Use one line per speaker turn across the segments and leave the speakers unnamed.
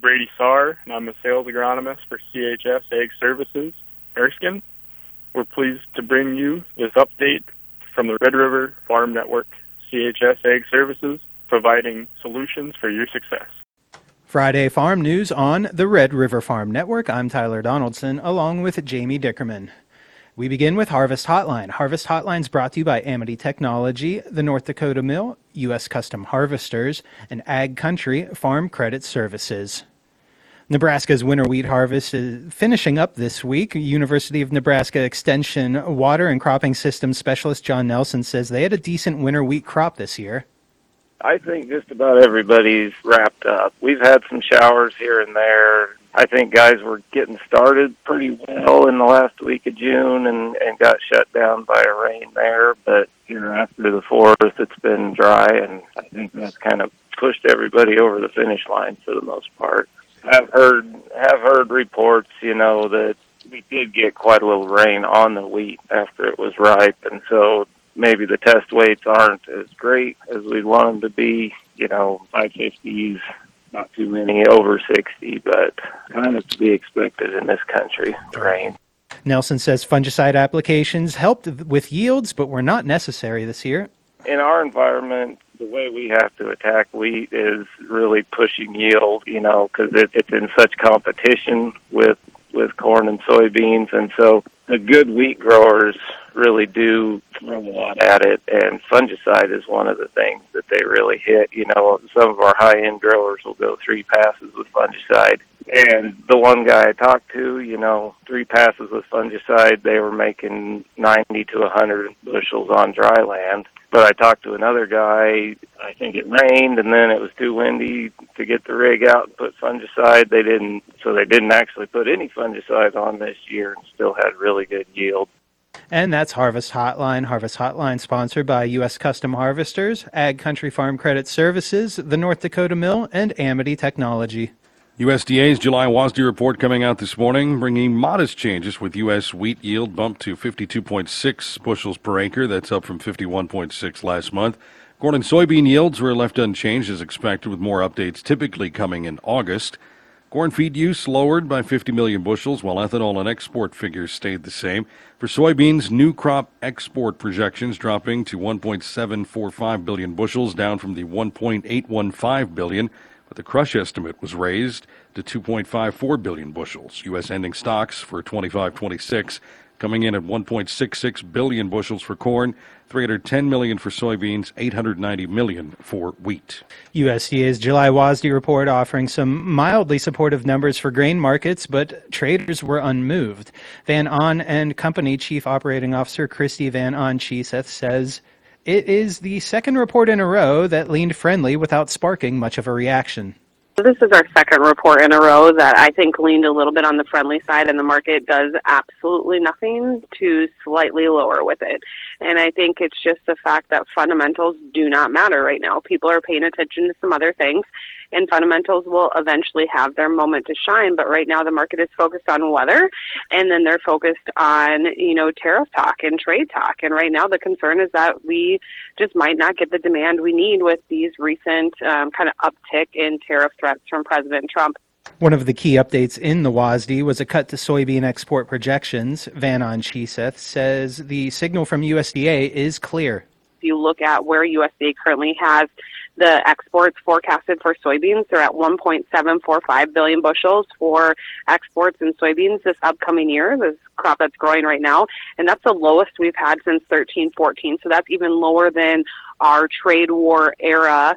Brady Sarr, and I'm a sales agronomist for CHS Ag Services, Erskine. We're pleased to bring you this update from the Red River Farm Network, CHS Ag Services, providing solutions for your success.
Friday Farm News on the Red River Farm Network. I'm Tyler Donaldson, along with Jamie Dickerman. We begin with Harvest Hotline. Harvest Hotline is brought to you by Amity Technology, the North Dakota Mill, U.S. Custom Harvesters, and Ag Country Farm Credit Services. Nebraska's winter wheat harvest is finishing up this week. University of Nebraska Extension Water and Cropping Systems Specialist John Nelson says they had a decent winter wheat crop this year.
I think just about everybody's wrapped up. We've had some showers here and there. I think guys were getting started pretty well in the last week of June and got shut down by a rain there. But here after the 4th, it's been dry, and I think that's kind of pushed everybody over the finish line for the most part. Have heard reports, that we did get quite a little rain on the wheat after it was ripe, and so maybe the test weights aren't as great as we'd want them to be. 550s, not too many over 60, but kind of to be expected in this country, rain.
Nelson says fungicide applications helped with yields, but were not necessary this year.
In our environment, the way we have to attack wheat is really pushing yield, because it's in such competition with corn and soybeans. And so the good wheat growers really do throw a lot at it, and fungicide is one of the things that they really hit. Some of our high-end growers will go 3 passes with fungicide. And the one guy I talked to, 3 passes with fungicide, they were making 90 to 100 bushels on dry land. But I talked to another guy, I think it rained, and then it was too windy to get the rig out and put fungicide. They didn't actually put any fungicide on this year and still had really good yield.
And that's Harvest Hotline. Harvest Hotline sponsored by U.S. Custom Harvesters, Ag Country Farm Credit Services, the North Dakota Mill, and Amity Technology.
USDA's July WASDE report coming out this morning, bringing modest changes with U.S. wheat yield bumped to 52.6 bushels per acre. That's up from 51.6 last month. Corn and soybean yields were left unchanged as expected, with more updates typically coming in August. Corn feed use lowered by 50 million bushels, while ethanol and export figures stayed the same. For soybeans, new crop export projections dropping to 1.745 billion bushels, down from the 1.815 billion. But the crush estimate was raised to 2.54 billion bushels. U.S. ending stocks for 25-26 coming in at 1.66 billion bushels for corn, 310 million for soybeans, 890 million for wheat.
USDA's July WASDE report offering some mildly supportive numbers for grain markets, but traders were unmoved. Van On and Company Chief Operating Officer Christy Van On Cheeseth says it is the second report in a row that leaned friendly without sparking much of a reaction.
This is our second report in a row that I think leaned a little bit on the friendly side, and the market does absolutely nothing to slightly lower with it. And I think it's just the fact that fundamentals do not matter right now. People are paying attention to some other things, and fundamentals will eventually have their moment to shine. But right now the market is focused on weather, and then they're focused on, tariff talk and trade talk. And right now the concern is that we just might not get the demand we need with these recent kind of uptick in tariff threats from President Trump.
One of the key updates in the WASDE was a cut to soybean export projections. Van On Cheeseth says the signal from USDA is clear.
If you look at where USDA currently has the exports forecasted for soybeans, they're at 1.745 billion bushels for exports in soybeans this upcoming year, this crop that's growing right now. And that's the lowest we've had since 13-14. So that's even lower than our trade war era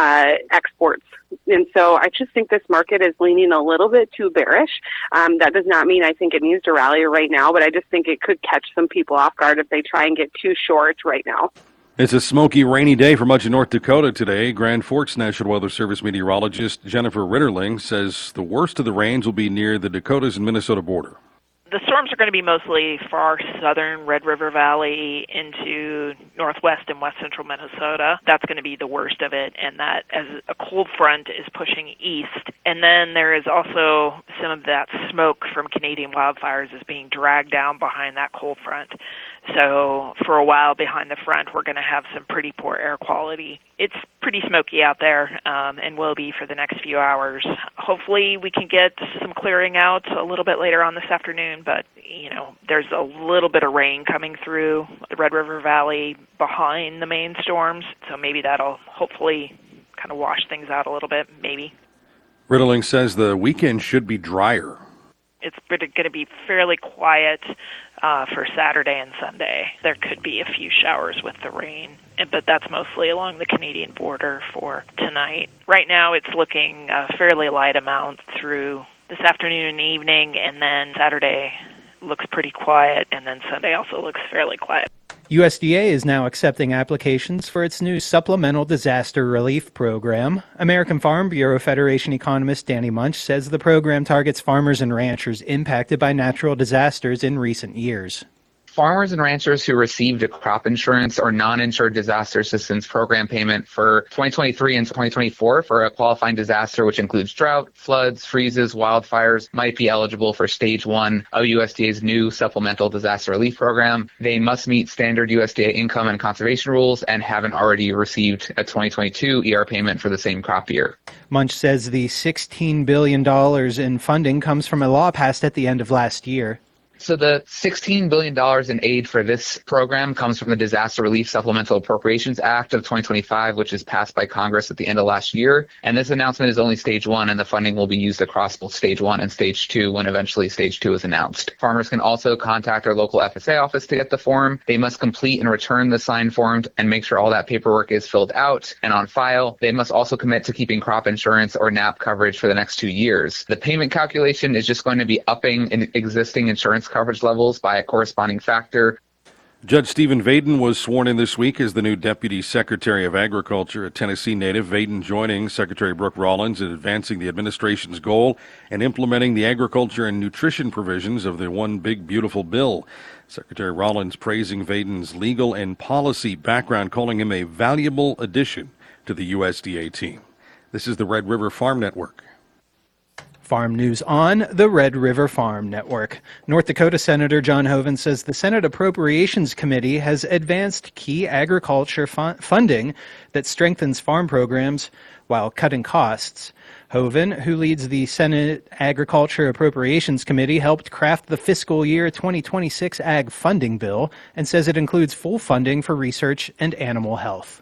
exports. And so I just think this market is leaning a little bit too bearish. That does not mean I think it needs to rally right now, but I just think it could catch some people off guard if they try and get too short right now.
It's a smoky, rainy day for much of North Dakota today. Grand Forks National Weather Service meteorologist Jennifer Ritterling says the worst of the rains will be near the Dakotas and Minnesota border.
The storms are going to be mostly far southern Red River Valley into northwest and west central Minnesota. That's going to be the worst of it, and that as a cold front is pushing east. And then there is also some of that smoke from Canadian wildfires is being dragged down behind that cold front. So for a while behind the front, we're going to have some pretty poor air quality. It's pretty smoky out there and will be for the next few hours. Hopefully we can get some clearing out a little bit later on this afternoon, but there's a little bit of rain coming through the Red River Valley behind the main storms, so maybe that'll hopefully kind of wash things out a little bit, maybe.
Riddling says the weekend should be drier.
It's going to be fairly quiet for Saturday and Sunday. There could be a few showers with the rain, but that's mostly along the Canadian border for tonight. Right now it's looking a fairly light amount through this afternoon and evening, and then Saturday looks pretty quiet, and then Sunday also looks fairly quiet.
USDA is now accepting applications for its new Supplemental Disaster Relief Program. American Farm Bureau Federation economist Danny Munch says the program targets farmers and ranchers impacted by natural disasters in recent years.
Farmers and ranchers who received a crop insurance or non-insured disaster assistance program payment for 2023 and 2024 for a qualifying disaster, which includes drought, floods, freezes, wildfires, might be eligible for Stage 1 of USDA's new Supplemental Disaster Relief Program. They must meet standard USDA income and conservation rules and haven't already received a 2022 ER payment for the same crop year.
Munch says the $16 billion in funding comes from a law passed at the end of last year.
So the $16 billion in aid for this program comes from the Disaster Relief Supplemental Appropriations Act of 2025, which was passed by Congress at the end of last year. And this announcement is only Stage 1, and the funding will be used across both Stage 1 and Stage 2 when eventually Stage 2 is announced. Farmers can also contact their local FSA office to get the form. They must complete and return the signed form and make sure all that paperwork is filled out and on file. They must also commit to keeping crop insurance or NAP coverage for the next 2 years. The payment calculation is just going to be upping existing insurance coverage levels by a corresponding factor.
Judge Stephen Vaden was sworn in this week as the new Deputy Secretary of Agriculture, a Tennessee native. Vaden joining Secretary Brooke Rollins in advancing the administration's goal and implementing the agriculture and nutrition provisions of the One Big Beautiful Bill. Secretary Rollins praising Vaden's legal and policy background, calling him a valuable addition to the USDA team. This is the Red River Farm Network.
Farm news on the Red River Farm Network. North Dakota Senator John Hoeven says the Senate Appropriations Committee has advanced key agriculture funding that strengthens farm programs while cutting costs. Hoeven, who leads the Senate Agriculture Appropriations Committee, helped craft the fiscal year 2026 Ag Funding Bill and says it includes full funding for research and animal health.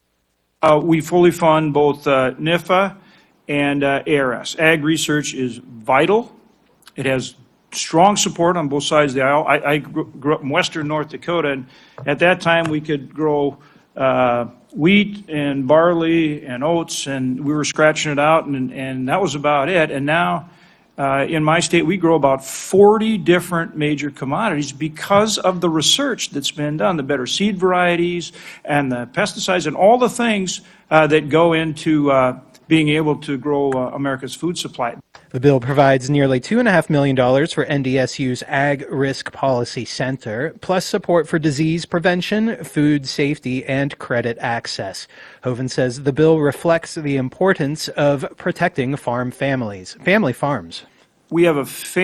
We fully fund both NIFA and ARS. Ag research is vital. It has strong support on both sides of the aisle. I grew up in western North Dakota, and at that time we could grow wheat and barley and oats, and we were scratching it out, and that was about it. And now in my state we grow about 40 different major commodities because of the research that's been done, the better seed varieties and the pesticides and all the things that go into being able to grow America's food supply.
The bill provides nearly $2.5 million for NDSU's Ag Risk Policy Center, plus support for disease prevention, food safety, and credit access. Hoeven says the bill reflects the importance of protecting family farms.
We have a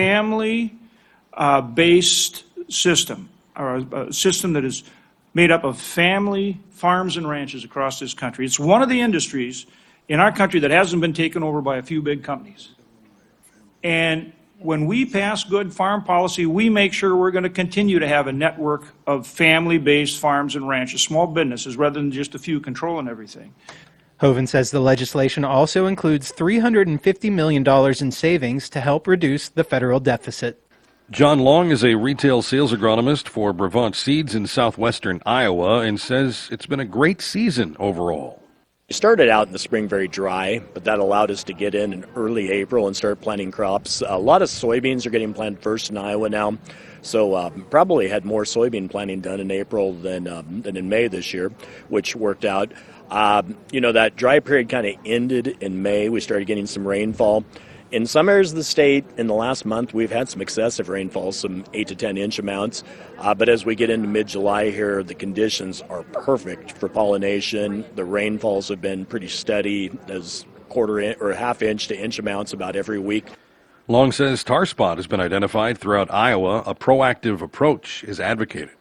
family-based system, or a system that is made up of family farms and ranches across this country. It's one of the industries in our country that hasn't been taken over by a few big companies. And when we pass good farm policy, we make sure we're going to continue to have a network of family-based farms and ranches, small businesses, rather than just a few controlling everything.
Hoeven says the legislation also includes $350 million in savings to help reduce the federal deficit.
John Long is a retail sales agronomist for Brevant Seeds in southwestern Iowa and says it's been a great season overall.
We started out in the spring very dry, but that allowed us to get in early April and start planting crops. A lot of soybeans are getting planted first in Iowa now, so probably had more soybean planting done in April than in May this year, which worked out. That dry period kind of ended in May. We started getting some rainfall. In some areas of the state, in the last month, we've had some excessive rainfall, some 8 to 10 inch amounts. But as we get into mid-July here, the conditions are perfect for pollination. The rainfalls have been pretty steady, as half inch to inch amounts about every week.
Long says tar spot has been identified throughout Iowa. A proactive approach is advocated.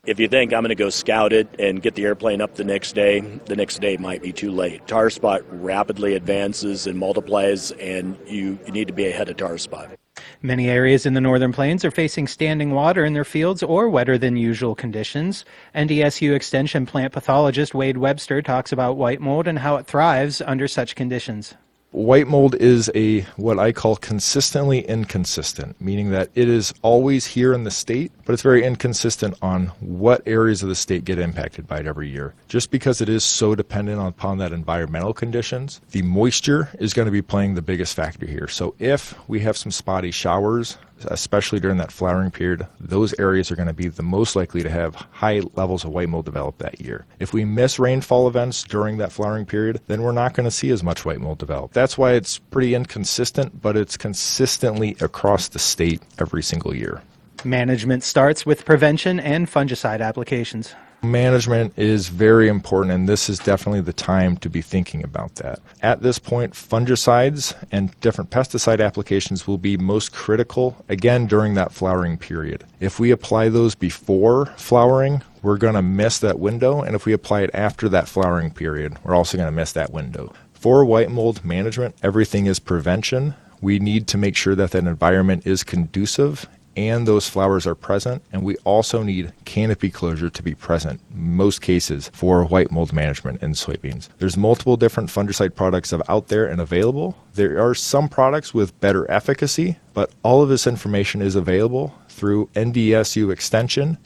If you think I'm going to go scout it and get the airplane up the next day might be too late. Tar spot rapidly advances and multiplies, and you need to be ahead of tar spot.
Many areas in the Northern Plains are facing standing water in their fields or wetter than usual conditions. NDSU Extension plant pathologist Wade Webster talks about white mold and how it thrives under such conditions.
White mold is what I call consistently inconsistent, meaning that it is always here in the state, but it's very inconsistent on what areas of the state get impacted by it every year. Just because it is so dependent upon that environmental conditions, the moisture is going to be playing the biggest factor here. So if we have some spotty showers, especially during that flowering period, those areas are going to be the most likely to have high levels of white mold develop that year. If we miss rainfall events during that flowering period, then we're not going to see as much white mold develop. That's why it's pretty inconsistent, but it's consistently across the state every single year.
Management starts with prevention and fungicide applications.
Management is very important, and this is definitely the time to be thinking about that. At this point, fungicides and different pesticide applications will be most critical, again, during that flowering period. If we apply those before flowering, we're going to miss that window, and if we apply it after that flowering period, we're also going to miss that window. For white mold management, everything is prevention. We need to make sure that that environment is conducive and those flowers are present, and we also need canopy closure to be present in most cases for white mold management in soybeans. There's multiple different fungicide products out there and available. There are some products with better efficacy, but all of this information is available through NDSU Extension.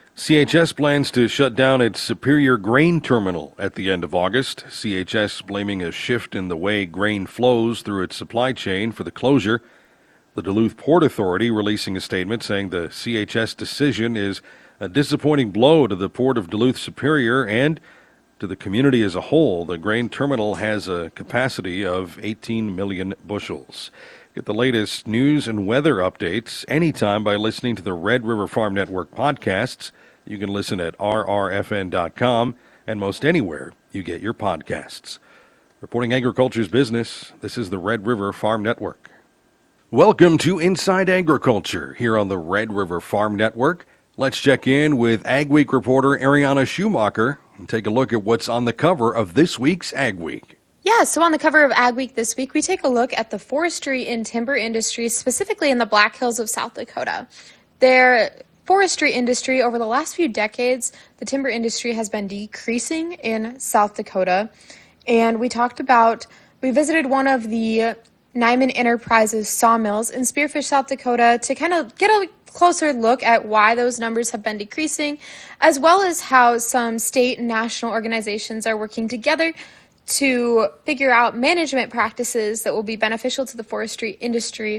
CHS plans to shut down its Superior grain terminal at the end of August. CHS blaming a shift in the way grain flows through its supply chain for the closure. The Duluth Port Authority releasing a statement saying the CHS decision is a disappointing blow to the Port of Duluth Superior and to the community as a whole. The grain terminal has a capacity of 18 million bushels. Get the latest news and weather updates anytime by listening to the Red River Farm Network podcasts. You can listen at rrfn.com and most anywhere you get your podcasts. Reporting agriculture's business, this is the Red River Farm Network. Welcome to Inside Agriculture here on the Red River Farm Network. Let's check in with Ag Week reporter Ariana Schumacher and take a look at what's on the cover of this week's Ag Week.
Yeah, so on the cover of Ag Week this week, we take a look at the forestry and timber industry, specifically in the Black Hills of South Dakota. Their forestry industry, over the last few decades, the timber industry has been decreasing in South Dakota. And we visited one of the Nyman Enterprises sawmills in Spearfish, South Dakota, to kind of get a closer look at why those numbers have been decreasing, as well as how some state and national organizations are working together to figure out management practices that will be beneficial to the forestry industry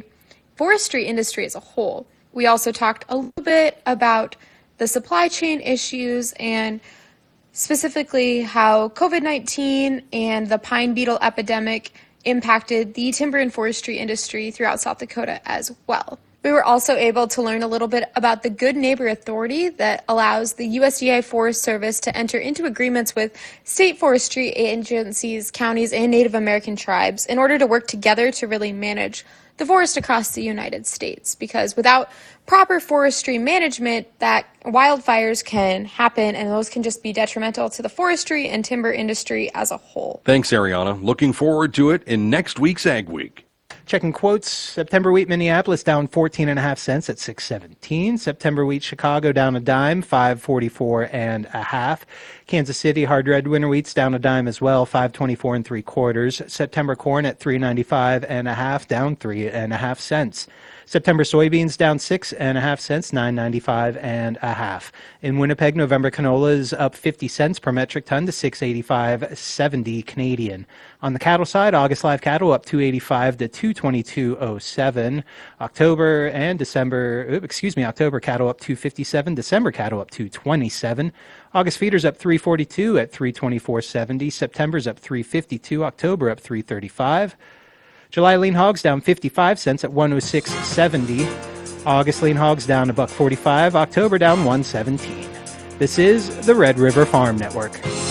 as a whole. We also talked a little bit about the supply chain issues and specifically how COVID-19 and the pine beetle epidemic impacted the timber and forestry industry throughout South Dakota as well. We were also able to learn a little bit about the Good Neighbor Authority that allows the USDA Forest Service to enter into agreements with state forestry agencies, counties, and Native American tribes in order to work together to really manage the forest across the United States, because without proper forestry management, that wildfires can happen, and those can just be detrimental to the forestry and timber industry as a whole.
Thanks, Ariana. Looking forward to it in next week's Ag Week.
Checking quotes, September wheat Minneapolis down 14.5 cents at 6.17. September wheat Chicago down a dime, 5.44.5. Kansas City hard red winter wheat's down a dime as well, 5.24 3/4. September corn at 3.95.5, down 3.5 cents. September soybeans down 6.5 cents, 9.95.5. In Winnipeg, November canola is up 50 cents per metric ton to 685.70 Canadian. On the cattle side, August live cattle up 285 to 222.07. October cattle up 257, December cattle up 227. August feeders up 342 at 324.70. September's up 352, October up 335. July lean hogs down 55 cents at 106.70. August lean hogs down $1.45. October down $1.17. This is the Red River Farm Network.